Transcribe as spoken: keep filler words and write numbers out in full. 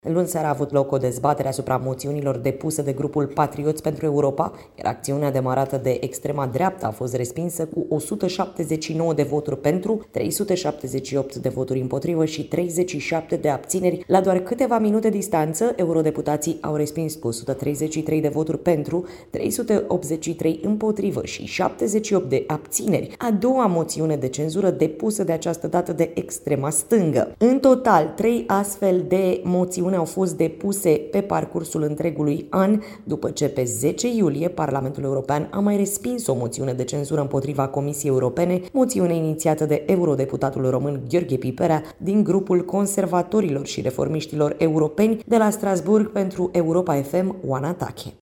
Luni seara a avut loc o dezbatere asupra moțiunilor depuse de grupul Patrioți pentru Europa, iar acțiunea demarată de extrema dreaptă a fost respinsă cu o sută șaptezeci și nouă de voturi pentru, trei sute șaptezeci și opt de voturi împotrivă și treizeci și șapte de abțineri. La doar câteva minute distanță, eurodeputații au respins cu o sută treizeci și trei de voturi pentru, trei sute optzeci și trei împotrivă și șaptezeci și opt de abțineri, a doua moțiune de cenzură depusă de această dată de extrema stângă. În total, trei astfel de moțiuni au fost depuse pe parcursul întregului an, după ce pe zece iulie Parlamentul European a mai respins o moțiune de cenzură împotriva Comisiei Europene, moțiune inițiată de eurodeputatul român Gheorghe Piperea din grupul conservatorilor și reformiștilor europeni de la Strasbourg pentru Europa F M, Oana Tache.